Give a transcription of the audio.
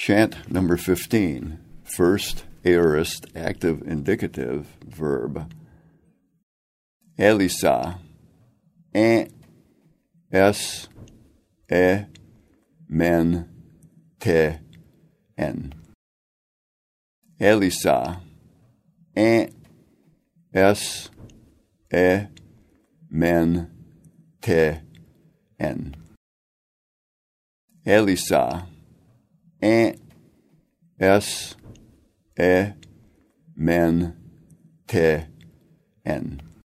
Chant number 15, first aorist active indicative verb. Elisa, es, men, te, en. Elisa, es, men, te, en. Elisa, es, men, te, en.